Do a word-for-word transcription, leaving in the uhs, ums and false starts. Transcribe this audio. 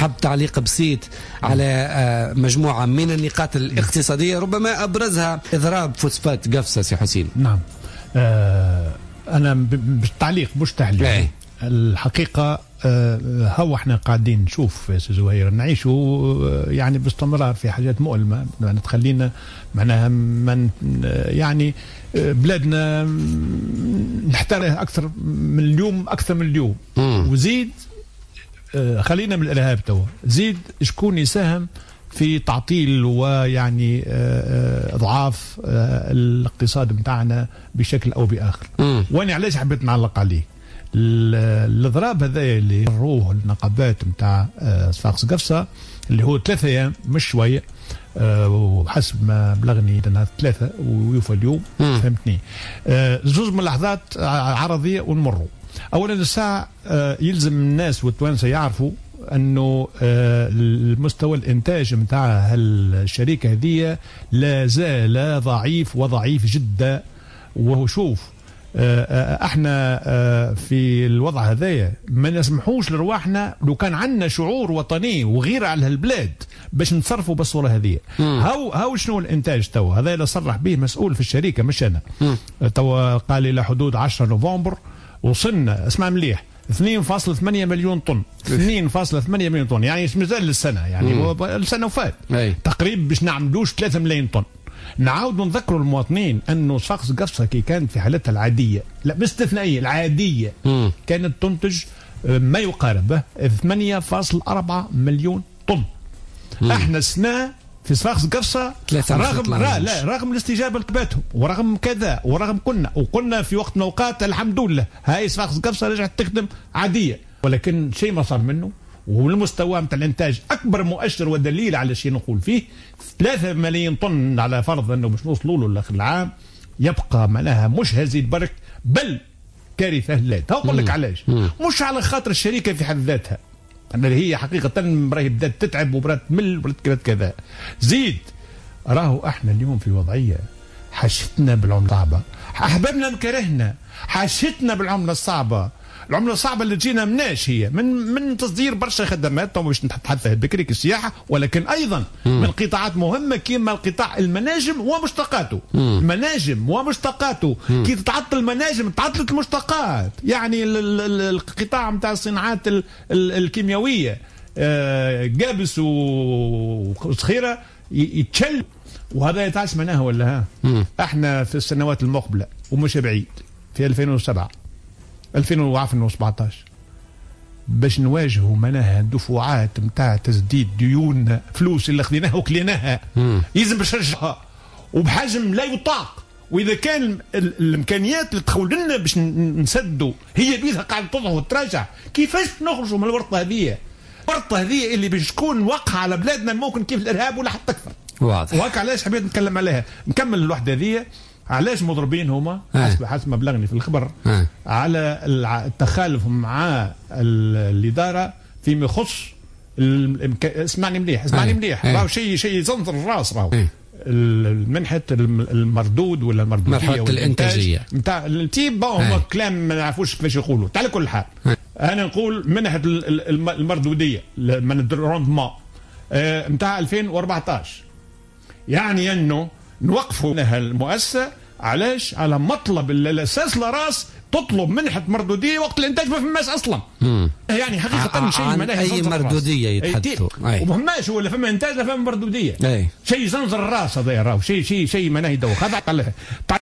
حب تعليق بسيط على مجموعة من النقاط الاقتصادية ربما أبرزها إضراب فوسفات قفصة سي حسين. نعم. آه أنا بالتعليق مش تعليق. الحقيقة آه هو احنا قاعدين نشوف يا سي زهير نعيشوا يعني باستمرار في حاجات مؤلمة يعني تخلينا معناها من يعني بلادنا نحتاجها أكثر من اليوم أكثر من اليوم. مم. وزيد آه خلينا من الإرهاب توا زيد شكون يساهم في تعطيل ويعني اضعاف الاقتصاد بتاعنا بشكل او باخر. مم. وانا علاش حبيت نعلق عليه الاضراب هذا اللي روه النقابات نتاع صفاقس قفصه اللي هو ثلاثة ايام مش شويه وحسب ما بلغني انها ثلاثه ويوفى اليوم. مم. فهمتني. زوج من اللحظات عرضيه ونمروا. اولا الساعه يلزم الناس والتوانسه يعرفوا انه المستوى الانتاج نتاع الشركه هذه لا زال ضعيف وضعيف جدا. وهو شوف احنا في الوضع هذايا ما نسمحوش لرواحنا لو كان عندنا شعور وطني وغيره على هالبلاد باش نتصرفوا بالصوره هذه. هاو هاو شنو الانتاج توا هذا اللي صرح به مسؤول في الشركه مش انا. توا قال الى حدود عشرة نوفمبر وصلنا اسمع مليح اثنين فاصلة ثمانية مليون طن اثنين فاصلة ثمانية مليون طن يعني مازال للسنه يعني السنه وفات تقريبا باش نعملوش ثلاثة ملايين طن. نعاود نذكروا المواطنين انه صفاقس قفصه كي كانت في حالتها العاديه لا باستثنائيه العاديه مم. كانت تنتج ما يقارب ثمانية فاصلة أربعة مليون طن. مم. احنا السنه في صفاقس قفصه رغم لا, لا رغم الاستجابه لطلباتهم ورغم كذا ورغم كنا وقلنا في وقت من الاوقات الحمد لله هاي صفاقس قفصه رجعت تخدم عاديه ولكن شيء ما صار منه. والمستوى نتاع الانتاج اكبر مؤشر ودليل على شيء نقول فيه ثلاثة ملايين طن على فرض انه باش نوصلوا له لاخر العام يبقى معناها مش هزيد برك بل كارثه لا. اقول لك علاش مش على خاطر الشركه في حد ذاتها أن هي حقيقه راهي بدات تتعب وبدات تمل وبدات كذا. زيد راهو احنا اليوم في وضعيه حاشتنا بالعمله الصعبه احبابنا مكرهنا حاشتنا بالعمله الصعبه. العمله الصعبه اللي تجينا مناش هي من من تصدير برشا خدمات باش نتحدث بكري السياحه ولكن ايضا مم. من قطاعات مهمه كيما القطاع المناجم ومشتقاته. مم. المناجم ومشتقاته مم. كي تتعطل المناجم تعطلت المشتقات يعني القطاع نتاع الصناعات الكيميائيه قابس وصخيره يتشل وهذا يتعش معناها ولا ها. احنا في السنوات المقبله ومش بعيد في ألفين وسبعة ألفين وسبعطاش باش نواجهوا مناها دفعات نتاع تسديد ديون فلوس اللي خذيناها وكليناها يلزم باش نرجعها وبحجم لا يطاق. واذا كان الامكانيات اللي تخول لنا باش نسدوا هي بيدها قاعده تضعف وتراجع كيفاش نخرجوا من الورطه هذه؟ الورطه هذه اللي باش تكون واقعه على بلادنا ممكن كيف الارهاب ولا حتى اكثر. واضح. وهكا علاش حبيت نتكلم عليها نكمل الوحده هذه علاش مضربين هما حسب حسب ما بلغني في الخبر اه. على التخالف مع الاداره فيما يخص المك... اسمعني مليح اسمعني مليح راهو شيء شيء يزنطر الراس راهو المنحه المردود ولا المردوديه مرحله الانتاجيه نتاع التيب هما كلام ما نعرفوش كيفاش يقولوا. على كل حال انا نقول منحه المردوديه من الروندمون نتاع ألفين وأربعطاش يعني انه نوقفوا لها المؤسسه علاش على مطلب الاساس لراس تطلب منحه مردوديه وقت الانتاج ما فماش اصلا. مم. يعني حقيقه شيء معناها اي مردوديه يتحدثوا وما فماش ولا فما انتاج لا فما مردوديه. أي. شيء زنزر الراس هذا راهو شيء شيء شيء معناه يدوخ هذا